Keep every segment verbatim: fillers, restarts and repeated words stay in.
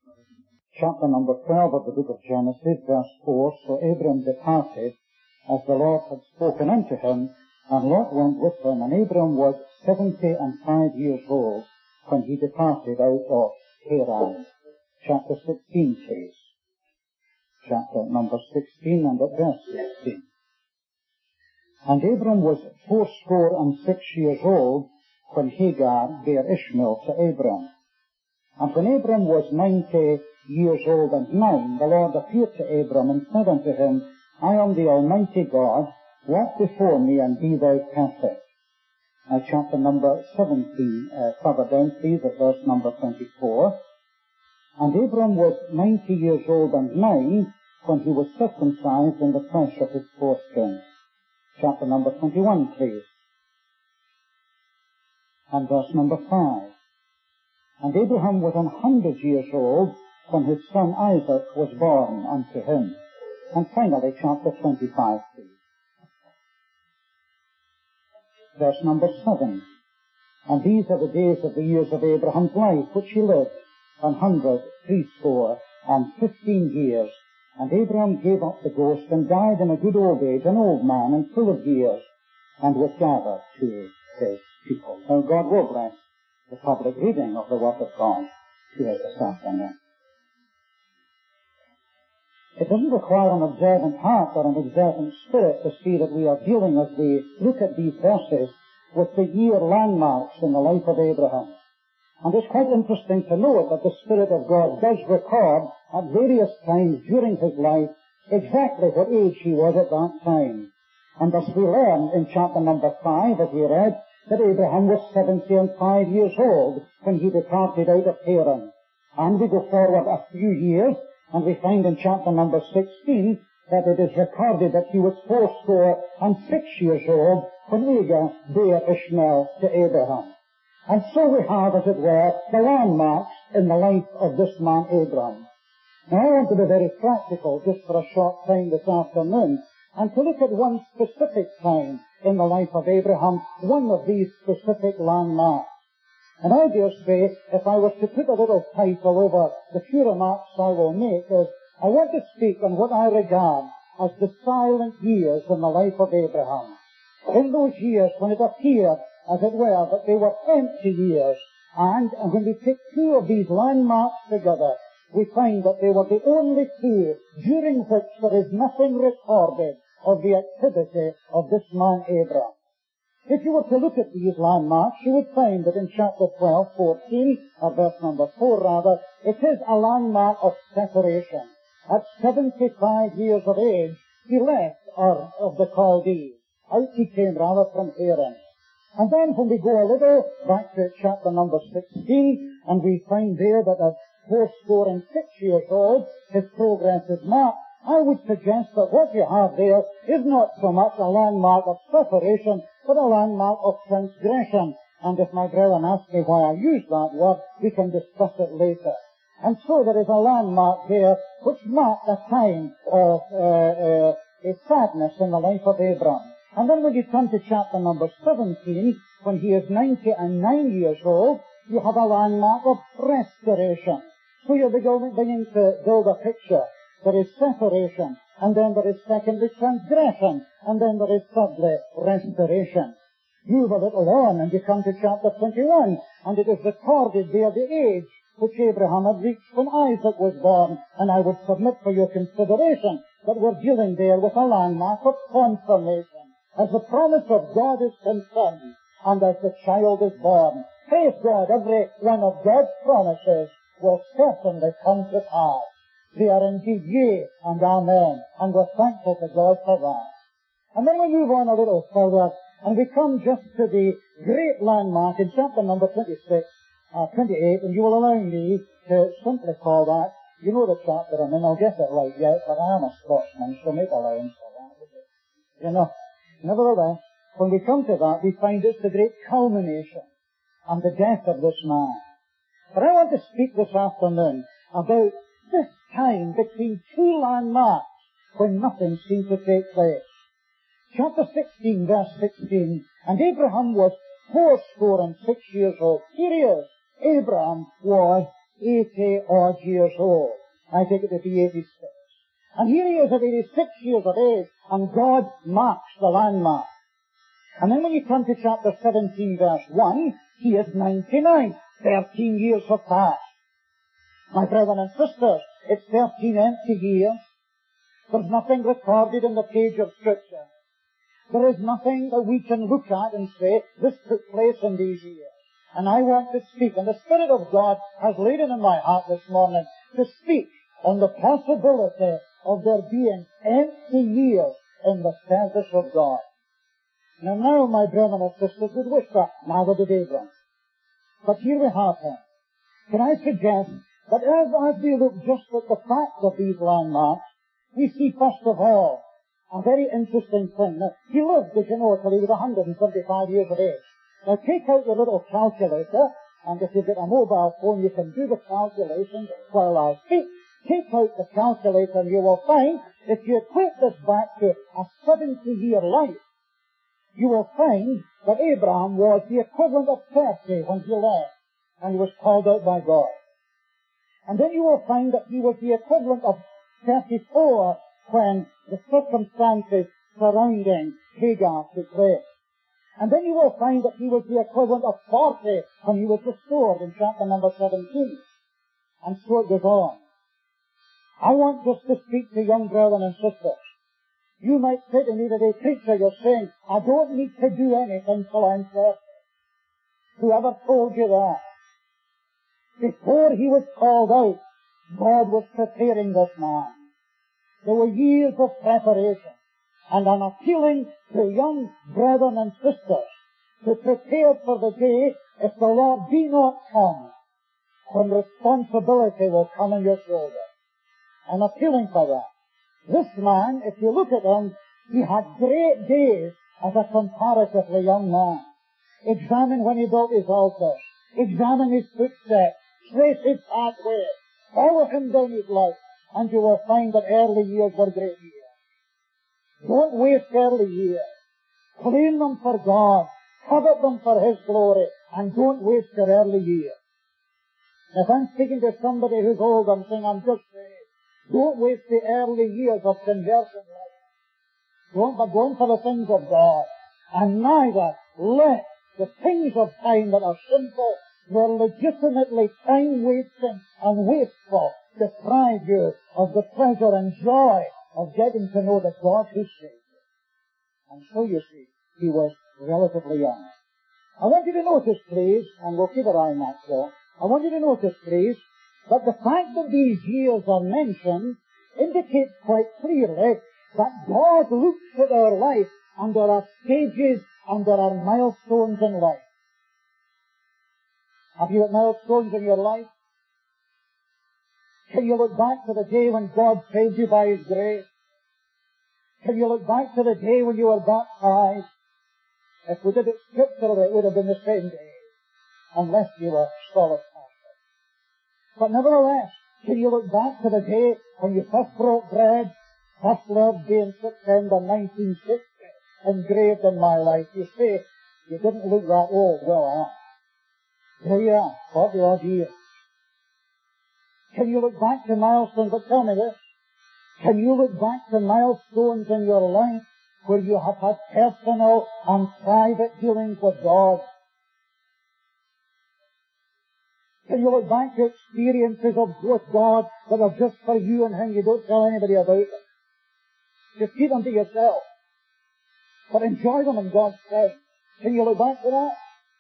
Chapter number twelve of the book of Genesis, verse four, So Abram departed, as the Lord had spoken unto him, and Lot went with him, and Abram was seventy and five years old when he departed out of Haran. Chapter sixteen, please. Chapter number sixteen, and at verse sixteen. And Abram was fourscore and six years old when Hagar bare Ishmael to Abram. And when Abram was ninety years old and nine, the Lord appeared to Abram and said unto him, I am the Almighty God, walk before me and be thou perfect. Now chapter number seventeen, uh, further down please, at verse number twenty-four. And Abram was ninety years old and nine when he was circumcised in the flesh of his foreskin. Chapter number twenty-one, please. And verse number five. And Abraham was an hundred years old when his son Isaac was born unto him. And finally, chapter twenty-five, please. Verse number seven. And these are the days of the years of Abraham's life, which he lived, an hundred, threescore, and fifteen years. And Abraham gave up the ghost and died in a good old age, an old man and full of years, and was gathered to his people. Now God will bless the public reading of the Word of God here this afternoon. It doesn't require an observant heart or an observant spirit to see that we are dealing, as we look at these verses, with the year landmarks in the life of Abraham. And it's quite interesting to note that the Spirit of God does record at various times during his life exactly what age he was at that time. And thus we learn in chapter number five, as we read, that Abraham was seventy and five years old when he departed out of Haran. And we go forward a few years, and we find in chapter number sixteen that it is recorded that he was fourscore and six years old when Hagar bare Ishmael to Abraham. And so we have, as it were, the landmarks in the life of this man Abraham. Now I want to be very practical just for a short time this afternoon, and to look at one specific time in the life of Abraham, one of these specific landmarks. And I dare say, if I was to put a little title over the few remarks I will make, is, I want to speak on what I regard as the silent years in the life of Abraham. In those years when it appeared, as it were, that they were empty years, and, and when we take two of these landmarks together, we find that they were the only two during which there is nothing recorded of the activity of this man Abraham. If you were to look at these landmarks, you would find that in chapter twelve, fourteen, or verse number four rather, it is a landmark of separation. At seventy-five years of age, he left Ur of the Chaldees. Out he came rather from Haran. And then when we go a little back to chapter number sixteen, and we find there that at fourscore and six years old, his progress is marked, I would suggest that what you have there is not so much a landmark of separation, but a landmark of transgression. And if my brethren ask me why I use that word, we can discuss it later. And so there is a landmark there which marked a time of uh, uh, a sadness in the life of Abraham. And then when you come to chapter number seventeen, when he is ninety and nine years old, you have a landmark of restoration. So you're beginning to build a picture. There is separation, and then there is secondly transgression, and then there is thirdly restoration. Move a little on, and you come to chapter twenty-one, and it is recorded there the age which Abraham had reached when Isaac was born, and I would submit for your consideration that we're dealing there with a landmark of confirmation. As the promise of God is confirmed, and as the child is born, praise God, every one of God's promises will certainly come to pass. They are indeed yea and amen, and we're thankful to God for that. And then we move on a little further, and we come just to the great landmark in chapter number twenty-six, uh, twenty-eight, and you will allow me to simply call that, you know the chapter I'm in, I'll get it right yet, but I am a Scotsman, so make allowance for that. You know, nevertheless, when we come to that, we find it's the great culmination and the death of this man. But I want to speak this afternoon about this time between two landmarks when nothing seemed to take place. Chapter sixteen, verse sixteen, and Abraham was fourscore and six years old. Here he is. Abraham was eighty odd years old. I take it to be eighty-six. And here he is at eighty-six years of age, and God marks the landmark. And then when you come to chapter seventeen, verse one, he is ninety-nine. Thirteen years have passed. My brethren and sisters, it's thirteen empty years. There's nothing recorded in the page of Scripture. There is nothing that we can look at and say, this took place in these years. And I want to speak, and the Spirit of God has laid it in my heart this morning, to speak on the possibility of there being empty years in the service of God. Now, now, my brethren and sisters would wish that neither did Abraham. But here we have him. Can I suggest that as, as we look just at the facts of these landmarks, we see first of all a very interesting thing. Now, he lived, as you know, till he was one hundred twenty-five years of age. Now, take out your little calculator, and if you've got a mobile phone, you can do the calculations while I speak. Take out the calculator, and you will find, if you equate this back to a seventy-year life, you will find that Abraham was the equivalent of thirty when he left, and he was called out by God. And then you will find that he was the equivalent of thirty-four when the circumstances surrounding Hagar took place. And then you will find that he was the equivalent of forty when he was restored in chapter number seventeen. And so it goes on. I want just to speak to young brethren and sisters. You might say to me today, preacher, you're saying, I don't need to do anything till I'm thirty. Whoever told you that? Before he was called out, God was preparing this man. There were years of preparation, and I'm appealing to young brethren and sisters to prepare for the day, if the Lord be not come, when responsibility will come on your shoulder. I'm appealing for that. This man, if you look at him, he had great days as a comparatively young man. Examine when he built his altar. Examine his footsteps. Trace his pathway. Follow him down his life, and you will find that early years were great years. Don't waste early years. Claim them for God. Covet them for His glory, and don't waste your early years. If I'm speaking to somebody who's old, I'm saying, I'm just saying, don't waste the early years of conversion life. Don't but go in for the things of God. And neither let the things of time that are sinful, nor legitimately time-wasting and wasteful, deprive you of the pleasure and joy of getting to know the God who saved you. And so you see, he was relatively young. I want you to notice, please, and we'll keep our eye on that so, I want you to notice, please, that the fact that these years are mentioned indicates quite clearly that God looks at our life, and there are stages and there are milestones in life. Have you got milestones in your life? Can you look back to the day when God saved you by His grace? Can you look back to the day when you were baptized? If we did it scripturally, it would have been the same day, unless you were solid. But nevertheless, can you look back to the day when you first broke bread, first Lord's Day in September nineteen sixty, engraved in my life? You say, you didn't look that old. Well, I am. Here you are, forty odd years. Can you look back to milestones? But tell me this. Can you look back to milestones in your life where you have had personal and private dealings with God? Can you look back to experiences of with God that are just for you and Him? You don't tell anybody about them. Just keep them to yourself. But enjoy them in God's presence. Can you look back to that?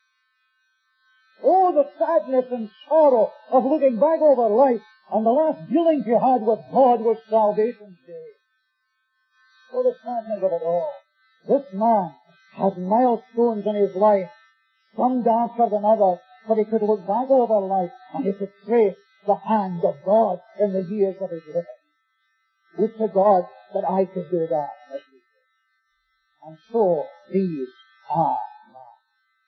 Oh, the sadness and sorrow of looking back over life, and the last dealings you had with God was salvation's day. Oh, the sadness of it all. This man had milestones in his life, some darker than others, but he could look back over life and he could trace the hand of God in the years of his living. Would to God that I could do that. And so these are mine.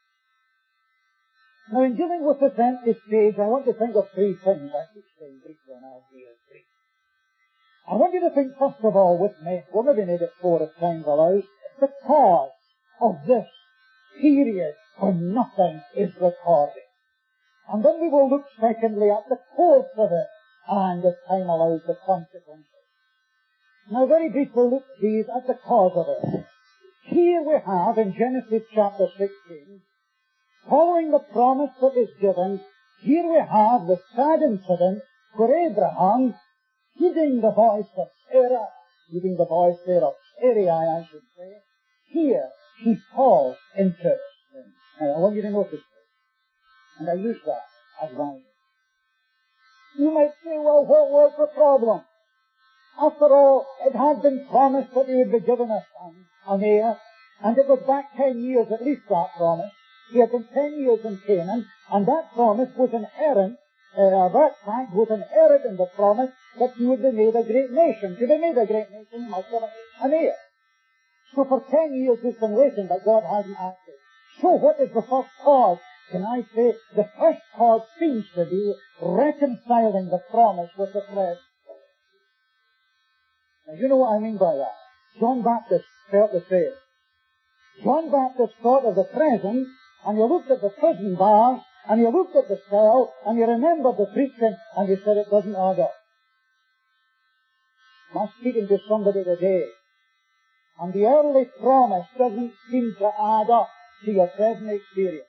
Now, in dealing with this empty stage, I want to think of three things. I keep saying briefly, and I'll be brief. I want you to think first of all with me, we'll maybe need it four if time allows, the cause of this period when nothing is recorded. And then we will look secondly at the course of it, and if time allows, the consequences. Now very briefly look these at the cause of it. Here we have in Genesis chapter sixteen, following the promise that is given, here we have the sad incident where Abraham, heeding the voice of Sarah, heeding the voice there of Sarai, I should say, here he falls into sin. Now I want you to notice this, and I use that as mine. You might say, well, what was the problem? After all, it had been promised that he would be given a son, an heir, and it was back ten years, at least that promise. He had been ten years in Canaan, and that promise was inherent, uh, that fact was inherent in the promise that he would be made a great nation. To be made a great nation, he must have an heir. So for ten years he's been waiting, but God hasn't acted. So what is the first cause? Can I say, the first cause seems to be reconciling the promise with the present. Now, you know what I mean by that. John Baptist felt the same. John Baptist thought of the present, and you looked at the prison bars, and you looked at the cell, and you remembered the preaching, and you said it doesn't add up. I'm speaking to somebody today, and the early promise doesn't seem to add up to your present experience.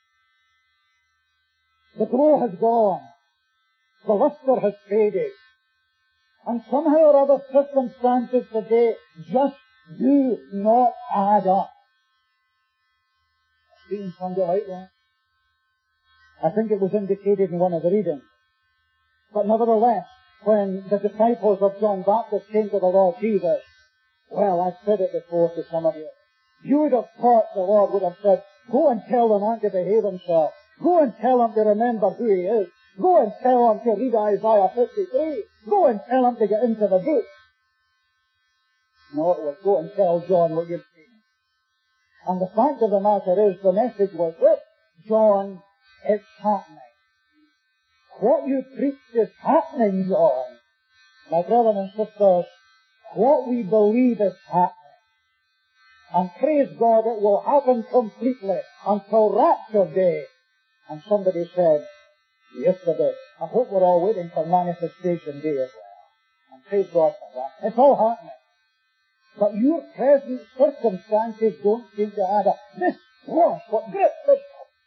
The glow has gone. The luster has faded. And somehow or other circumstances today just do not add up. Speaking from the right one. I think it was indicated in one of the readings. But nevertheless, when the disciples of John Baptist came to the Lord Jesus, well, I've said it before to some of you, you would have thought the Lord would have said, go and tell the man to behave himself. Go and tell him to remember who he is. Go and tell him to read Isaiah fifty-three. Go and tell him to get into the book. No, it was go and tell John what you've seen. And the fact of the matter is, the message was this: John, it's happening. What you preached is happening, John. My brothers and sisters, what we believe is happening. And praise God, it will happen completely until rapture day. And somebody said yesterday, I hope we're all waiting for manifestation day as well. And praise God for that. It's all happening. But your present circumstances don't seem to add up. This was what gripped this.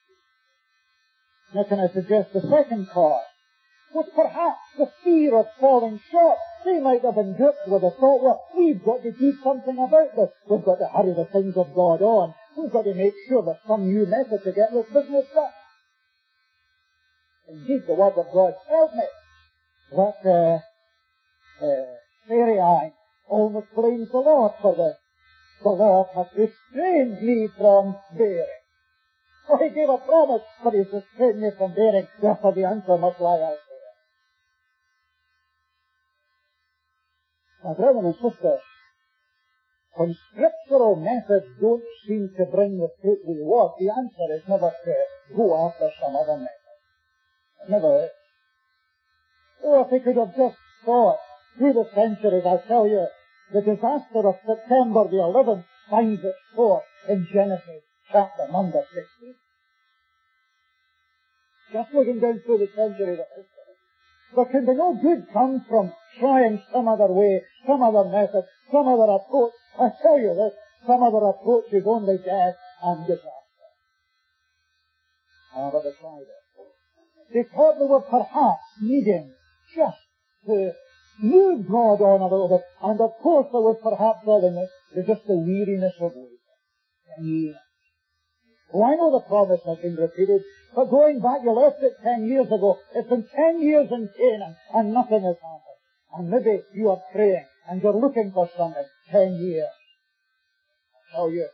Now can I suggest the second cause was perhaps the fear of falling short. They might have been gripped with the thought, well, we've got to do something about this. We've got to hurry the things of God on. We've got to make sure there's some new method to get this business done. Indeed, the word of God tells me that uh, uh, Sarai almost blames the Lord for this. The Lord has restrained me from bearing. Well, he gave a promise, but he's restrained me from bearing. Therefore the answer must lie out there. Now, brothers and sisters, when scriptural methods don't seem to bring the fruit we want, the answer is never to go after some other method. It never is. Oh, if we could have just thought through the centuries, I tell you, the disaster of September the eleventh finds its source in Genesis chapter number sixteen. Just looking down through the centuries of history, there can be no good come from trying some other way, some other method, some other approach. I tell you this, some other approach is only death and disaster. Ah, but they tried it. They thought they were perhaps needing just to move God on a little bit, and of course there was perhaps all in it, there's just the weariness of waiting. Oh, I know the promise has been repeated, but going back, you left it ten years ago. It's been ten years in Canaan, and nothing has happened. And maybe you are praying, and you're looking for something. Ten years. I tell you,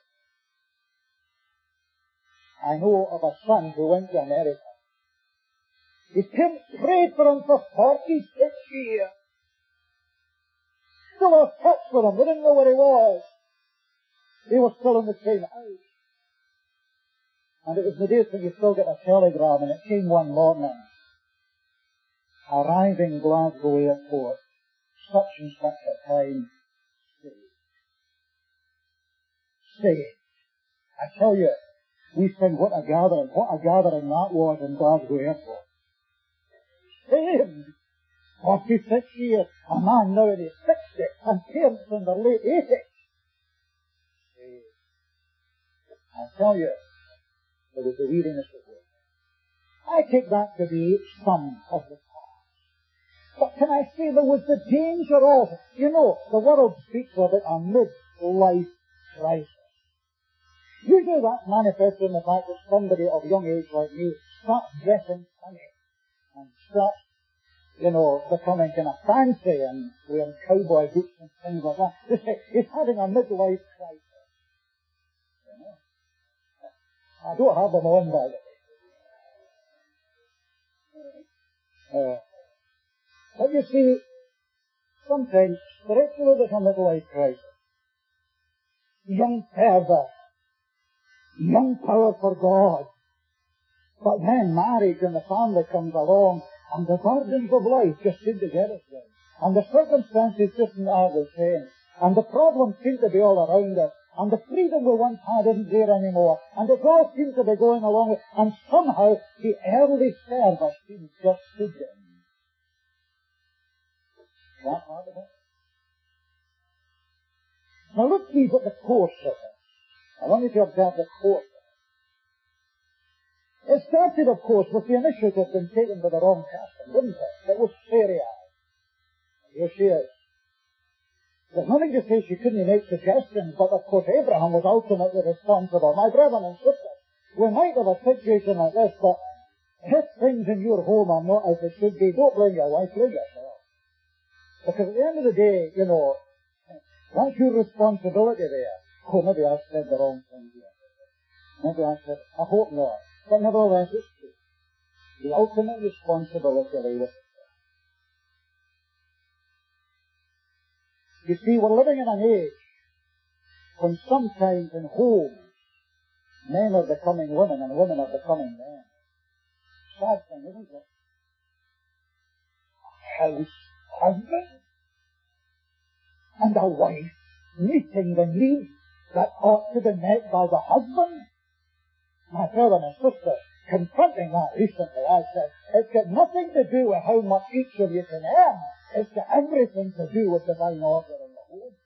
I know of a son who went to America. His parents prayed for him for forty-six years. Still lost touch with him. They didn't know where he was. He was still in the same house. And it was the days when you still get a telegram, and it came one morning. Arriving Glasgow Airport, such and such a time, saved. Saved. I tell you, We sing, what a gathering, what a gathering that was in Glasgow Airport. Saved! forty-six years, a man now in his sixties, and parents in their late eighties. I tell you, there was the weariness of work. I take that to be some of the cause. But can I say there was the danger of, you know, the world speaks of it a mid-life crisis. Usually that's manifested in the fact that somebody of young age like me starts dressing funny and starts, you know, becoming kind of fancy and wearing cowboy boots and things like that. They say, he's having a midlife crisis. You know? I don't have them on, by the way. Uh, but you see, sometimes spiritually there's a midlife crisis. Young fervour, young power for God. But then marriage and the family comes along, and the burdens of life just seem to get us then. And the circumstances just are the same. And the problems seem to be all around us. And the freedom we once had isn't there anymore. And it all seems to be going along with, and somehow the early service seems just to dim. That part of it? Now look please at the course of it. I want you to observe the course of it. It started, of course, with the initiative being taken by the wrong person, didn't it? It was Sarai. Here she is. There's nothing to say she couldn't make suggestions, but of course Abraham was ultimately responsible. My brethren and sisters, we might have a situation like this, but if things in your home are not as they should be, don't blame your wife, blame yourself. Because at the end of the day, you know, that's your responsibility there. Oh, maybe I've said the wrong thing here. Maybe I said, I hope not. But nevertheless, it's true. The ultimate responsibility lay with it. You see, we're living in an age when sometimes in homes, men are becoming women and women are becoming men. Sad thing, isn't it? A house husband and a wife meeting the needs that ought to be met by the husband. My brother and sister, confronting that recently, I said, it's got nothing to do with how much each of you can earn. It's got everything to do with divine order in the home.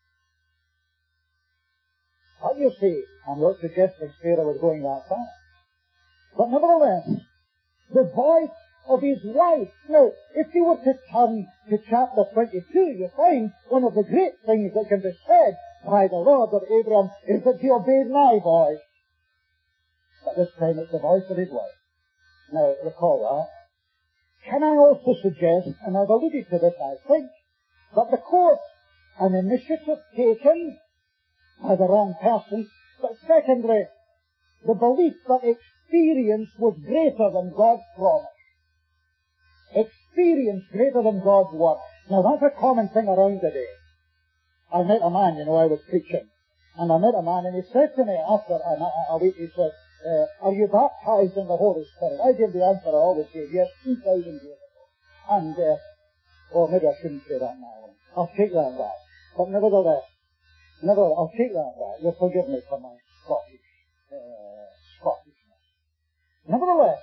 What you see, I'm not suggesting Sarah was going that far. But nevertheless, the voice of his wife. Now, if you were to turn to chapter twenty-two, you find one of the great things that can be said by the Lord of Abraham is that he obeyed my voice. But this time it's the voice of his wife. Now, recall that. Can I also suggest, and I've alluded to this, I think, that the course, an initiative taken by the wrong person, but secondly, the belief that experience was greater than God's promise. Experience greater than God's word. Now that's a common thing around today. I met a man, you know, I was preaching, and I met a man, and he said to me after a, a week, he said, uh, are you baptized in the Holy Spirit? I gave the answer I always gave, yes, two thousand years ago. And, uh, oh, maybe I shouldn't say that now. I'll take that back. But nevertheless, nevertheless, I'll take that back. You'll forgive me for my Scottish, uh, Scottishness. Nevertheless,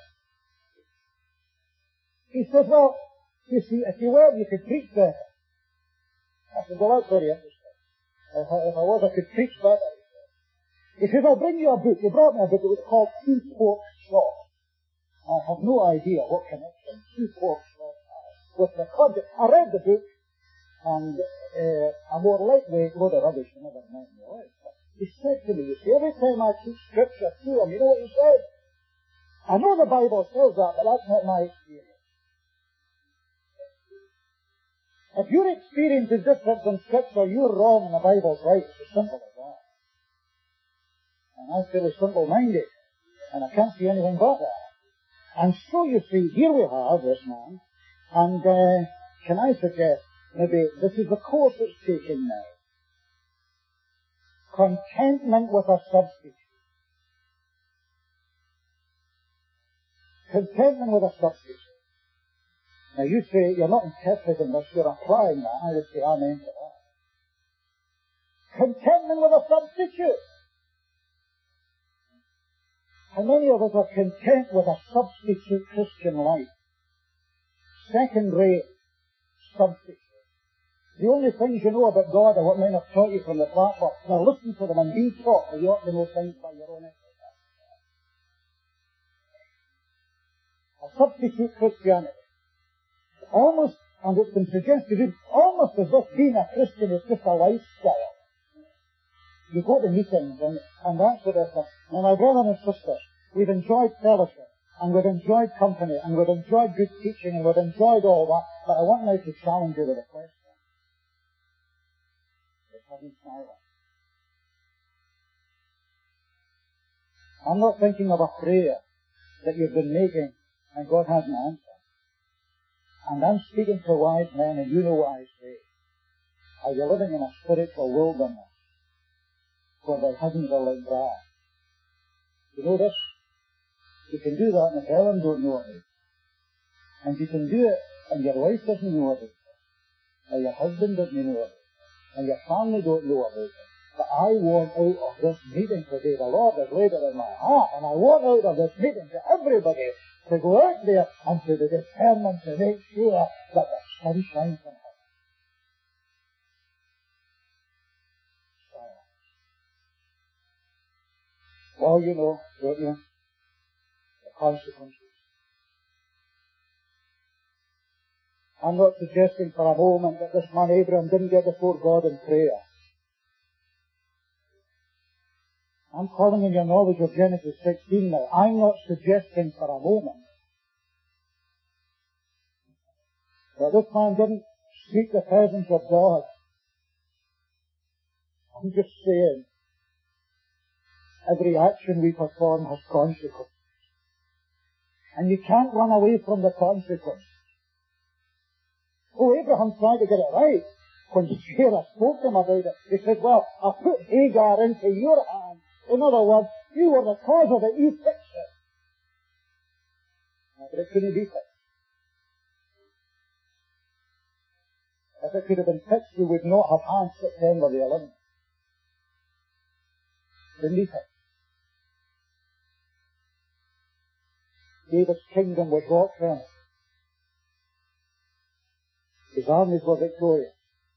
he says, well, you see, if you were, you could preach better. I said, well, that's very interesting. If I, if I was, I could preach better. He says, I'll bring you a book. He brought me a book. It was called Two Forks Saw. I have no idea what connection Two Forks Saw has with the content. I read the book, and uh, a more lightweight load of rubbish than ever met in my life. But he said to me, you see, every time I teach scripture to him, you know what he said? I know the Bible says that, but that's not my experience. If your experience is different from scripture, you're wrong and the Bible's right. It's as simple as that. And I'm fairly simple-minded, and I can't see anything but that. And so you see, here we have this man, and uh, can I suggest, maybe this is the course it's taking now. Contentment with a substitute. Contentment with a substitute. Now you say, you're not interpreting this, you're applying that. I would say amen to that. Contentment with a substitute. How many of us are content with a substitute Christian life? Second-rate substitute. The only things you know about God are what men have taught you from the platform. Now listen to them and be taught, or you ought to know things by your own exercise. A substitute Christianity. Almost, and it's been suggested, almost as if being a Christian is just a lifestyle. You go to meetings and, and that sort of thing. Now my brothers and sisters, we've enjoyed fellowship, and we've enjoyed company, and we've enjoyed good teaching, and we've enjoyed all that, but I want now to challenge you with a question. It hasn't silent. I'm not thinking of a prayer that you've been making and God hasn't answered. And I'm speaking to wise men, and you know what I say. Are you living in a spiritual wilderness where there hasn't a like grass? You know this? You can do that and if Ellen don't know it. And you can do it and your wife doesn't know it. Or your husband doesn't know it. And your family don't know about it. But I want out of this meeting today. The Lord has laid it in my heart. And I want out of this meeting to everybody to go out there and to be determined to make sure that the sun shines from heaven. Well, you know, don't you? The consequences. I'm not suggesting for a moment that this man Abraham didn't get before God in prayer. I'm calling in your knowledge of Genesis sixteen now. I'm not suggesting for a moment that this man didn't seek the presence of God. I'm just saying every action we perform has consequences. And you can't run away from the consequences. Oh, Abraham tried to get it right. When Sarah spoke to him about it, he said, well, I put Hagar into your hands. In other words, you were the cause of it, you fixed it. But it couldn't be fixed. If it could have been fixed, we would not have had September the eleventh. Couldn't be fixed. David's kingdom was rock firm. His armies were victorious.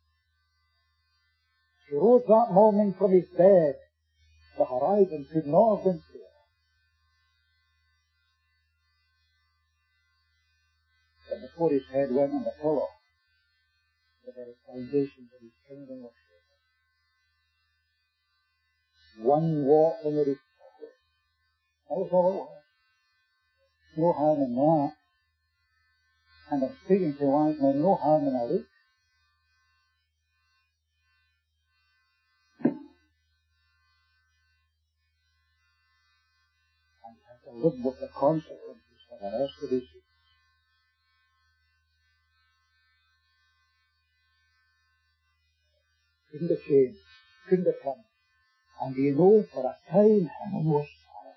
He rose that morning from his bed. The horizon could not have been clearer. But before his head went on the pillow, the very foundations of his kingdom were shaken. One walk in the recovery. That was all it was. No harm in that. And I'm speaking to wise men, no harm in a look. And have to live with the consequences for the rest of his years. Couldn't have changed. Couldn't have come. And you know, for a time, heaven was silent.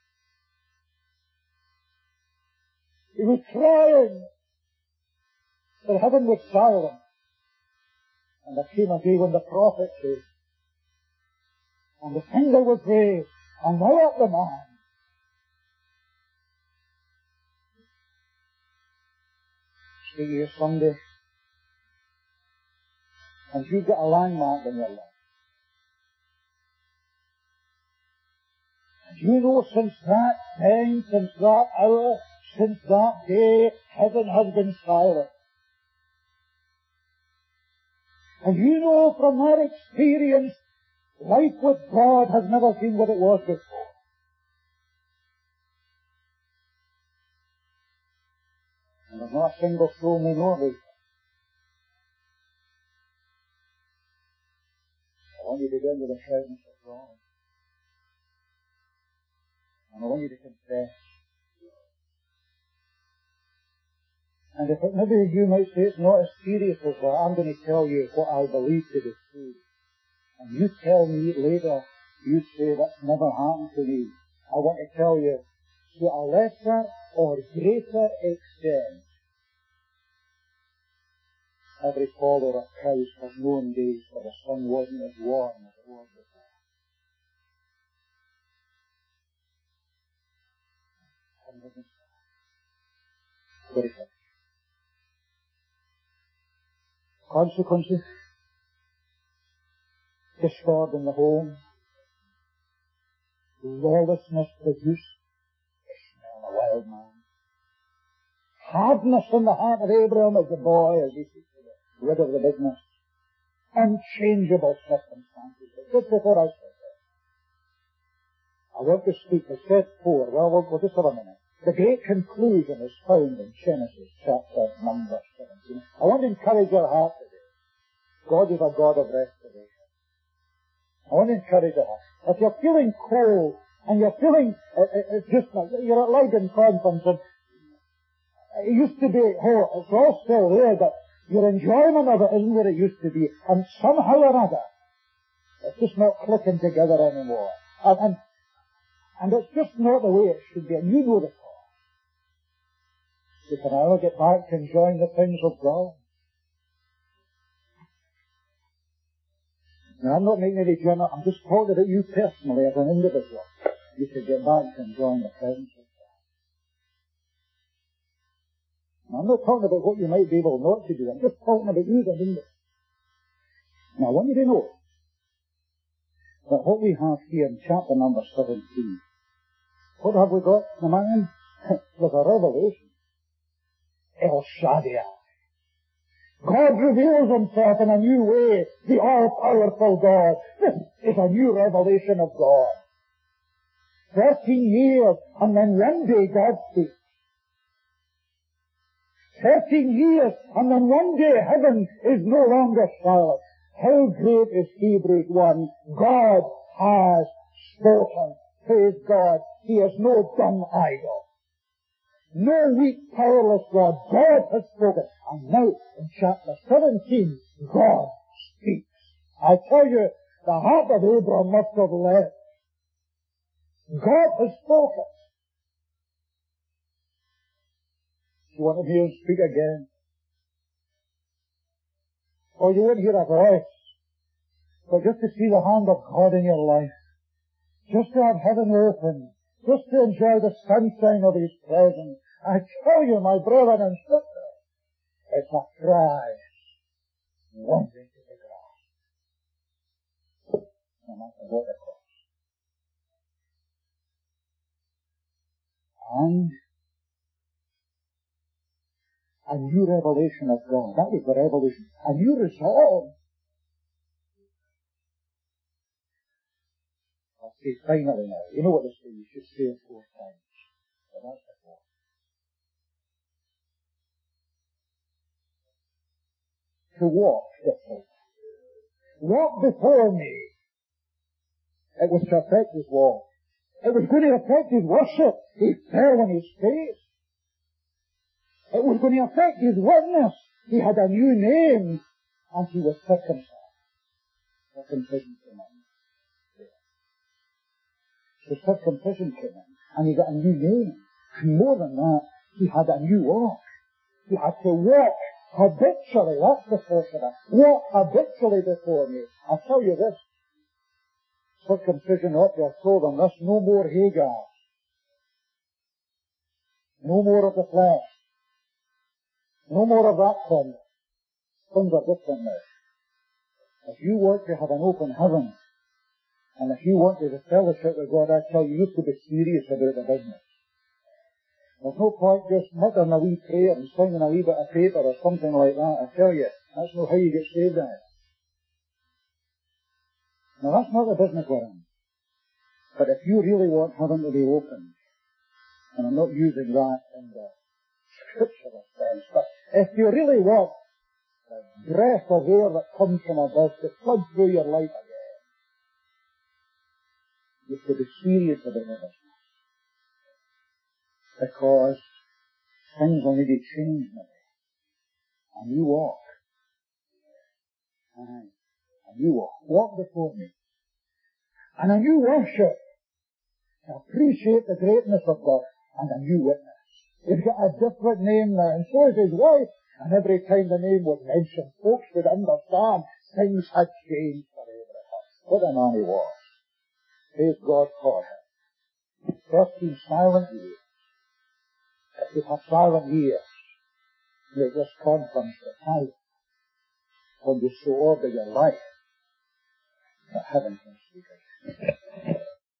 He was crying. But heaven was silent. And there came a day when the prophet came. And the finger was raised. And thou art the man. Speak to you Sunday. And you've got a landmark in your life. And you know since that time, since that hour, since that day, heaven has been silent. And you know from that experience, life with God has never been what it was before. And there's not a single soul may know about it. I want you to get into the presence of God. And I want you to confess. And if it, maybe you might say it's not as serious as that, I'm going to tell you what I believe to be true. And you tell me later, you say that's never happened to me. I want to tell you, to a lesser or greater extent, every follower of Christ has known days where the sun wasn't as warm as it was before. convenience. Very good. Consequences, discord in the home, lawlessness produced, Ishmael, a wild man, hardness in the heart of Abraham as a boy, as he rid of the business, unchangeable circumstances. Just before I say that, I want to speak to step four. Well, we'll, we'll just have a minute. The great conclusion is found in Genesis chapter number seventeen. I want to encourage your heart today. God is a God of restoration. I want to encourage your heart. If you're feeling cold and you're feeling uh, uh, just like you're at Leiden Conference and it used to be, oh, it's all still there, but your enjoyment of it isn't what it used to be, and somehow or other it's just not clicking together anymore, and, and and it's just not the way it should be, and you know the cause. You can ever get back to enjoying the things of God. Now, I'm not making any general, I'm just talking about you personally as an individual. You should get back to enjoying the presence of God. Now, I'm not talking about what you might be able not to do, I'm just talking about you as an individual. Now, I want you to know that what we have here in chapter number seventeen, what have we got, the man? There's a revelation. El Shaddai. God reveals himself in a new way, the all-powerful God. This is a new revelation of God. Thirteen years, and then one day God speaks. Thirteen years, and then one day heaven is no longer silent. How great is Hebrews one? God has spoken. Praise God. He is no dumb idol. No weak, powerless God. God has spoken. And now, in chapter seventeen, God speaks. I tell you, the heart of Abraham must have leapt. God has spoken. You want to hear him speak again? Or you want to hear a voice? Or just to see the hand of God in your life? Just to have heaven open? Just to enjoy the sunshine of His presence? I tell you, my brother and sister, it's a prize wanting to be grasped. No matter what it costs. And a new revelation of God. That was the revelation. A new resolve. I'll say finally now. You know what this is? You should say it four times. But that's the fourth. To walk before. Walk before me. It was to affect his walk. It was going to affect his worship. He fell on his face. It was going to affect his witness. He had a new name, and he was circumcised. Circumcision came in. The circumcision came in, and he got a new name. And more than that, he had a new walk. He had to walk habitually. That's the first of it. Walk habitually before me. I'll tell you this. Circumcision ought to have told them this. No more Hagar. No more of the flesh. No more of that thing. Things are different now. If you want to have an open heaven, and if you want to have a fellowship with God, I tell you, you have to be serious about the business. There's no point just muttering a wee prayer and signing a wee bit of paper or something like that. I tell you, that's not how you get saved in it. Now that's not the business we're in. But if you really want heaven to be open, and I'm not using that in the scriptural sense, but if you really want the breath of air that comes from above to flood through your life again, you have to be serious about the business. Because things will need to change now. And you walk. Aye. And you walk. Walk before me. And a new worship. To appreciate the greatness of God. And a new witness. He's got a different name now. And so is his wife. And every time the name was mentioned, folks would understand things had changed for Abraham. What a man he was. Praise God for him. Thirteen silent years. If a thousand years, they just come from the time when you so order your life, the heaven can speak.